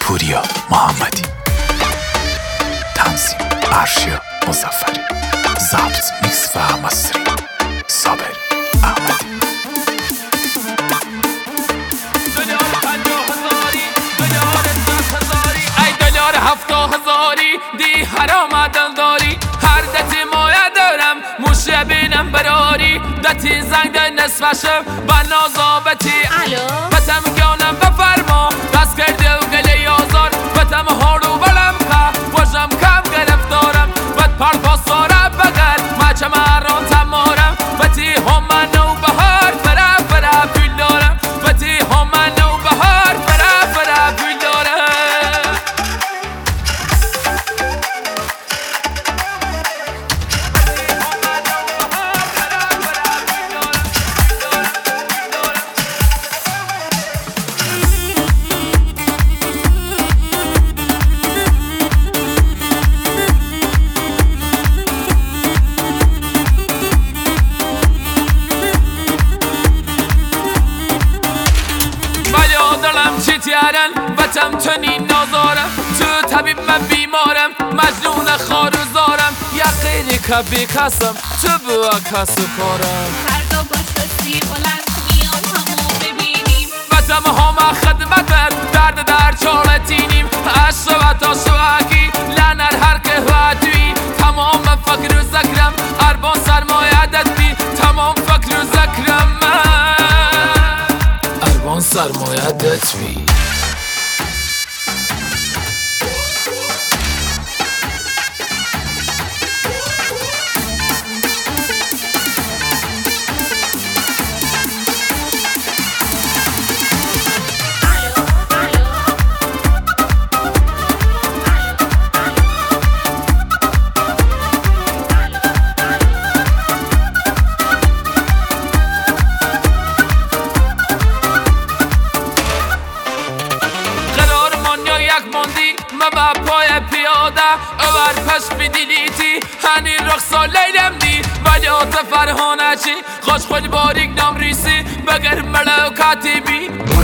پوریا محمدی، تنظیم ارشیا مظفری، ضبط میکس و مسترینگ صابر احمدی. $50,000 $70,000 دی حرام دلداری، هر دتی مایه دارم موشه بینم براری، دتی زنگ ده نصفشم با نازابتی بتم گانم بفرما دست کرده و گلی آزار، بتم هارو بلم که باشم کم گرفتارم، بد پرپاساره بگر مچه مران تمارم، بتی هم منو بهار فرا فرا پول دارم، بتی هم منو بهار فرا فرا پول دارم. چیتیارن بتم تنین نازارم، تو طبیب من بیمارم مجنون خاروزارم، یقینی که بی کسم تو بوا کس کارم، فردا باش بسی بلند میام همو ببینیم، بتم همه خدمتت درد در چارتینیم، اشرا و تا شواکی لنر هر که هاتوی، تمام فکر و ذکرم اربان سرمایه بی، تمام فکر و ذکرم اربان سرمایه بی. با پای پیاده اوور پش بدیلیتی هنی رقصا لیلم دی ولی آت فرهانه چی خوش خود باریک نام ریسی بگر ملو کاتیبی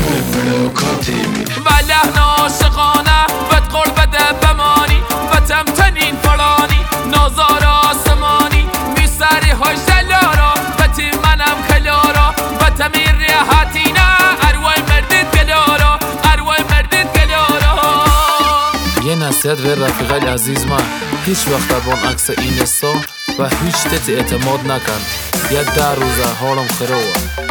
و لحن عاشقانه بد قربت بمانی و تمتنین فلانی نازار آسمانی میسری های جلارا بتی منم کلارا و تمیر ریحاتینا اروای مردید گلارا اروای مردید گلارا. یه نصیحت به رفیقای عزیز من، هیچ وقت با عکس اینستا و هیچ تت اعتماد نکن، یه 10 روزه حالم خرابه.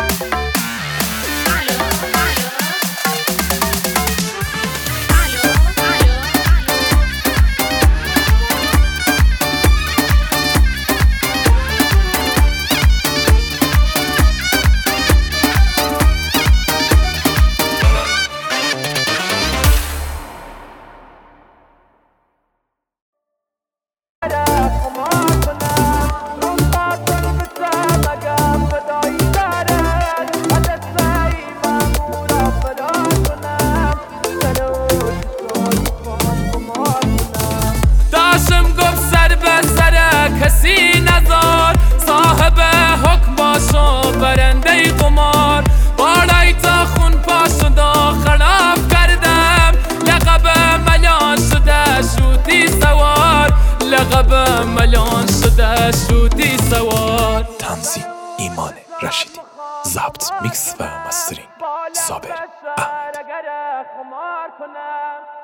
کسی نزار صاحب حکم باشو برنده قمار، بالای تا خون پاشدا خراب کردم، لقب ملان شده شوتی سوار، لقب ملان شده شوتی سوار. تنظیم ایمان رشیدی، ضبط میکس و مسترینگ صابر احمدی.